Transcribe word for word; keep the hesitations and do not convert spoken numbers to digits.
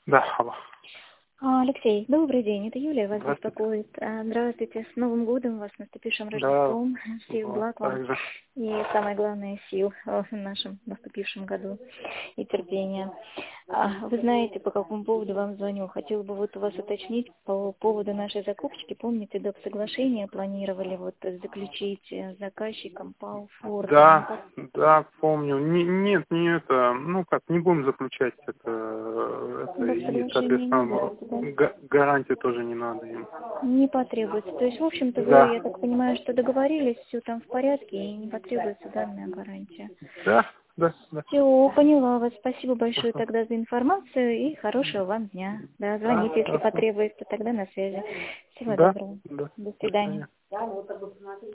Да, алло. А, Алексей, добрый день, это Юлия вас Здравствуйте. беспокоит. А, Здравствуйте, с Новым годом вас, с наступившим Да, Рождеством, всех вот благ вам так же. и самое главное сил э, в нашем наступившем году и терпения. А, Вы знаете, по какому поводу вам звоню? Хотела бы вот у вас уточнить по поводу нашей закупочки. Помните, доп. Соглашение планировали вот заключить э, с заказчиком по Форду? Да, да, помню. Не, нет, не это, ну как, не будем заключать это, это Доп. и, Соглашение не соответственно, будет, да? га- гарантию тоже не надо им. Не потребуется. То есть, в общем-то, вы, Да, я так понимаю, что договорились, все там в порядке, и не потребуется данная гарантия. да, да, да. Все, поняла вас. Спасибо большое Хорошо. тогда за информацию и хорошего вам дня. Да, Да, звоните, если хорошо. потребуется, тогда на связи. Всего Да, доброго. да. До До свидания. свидания.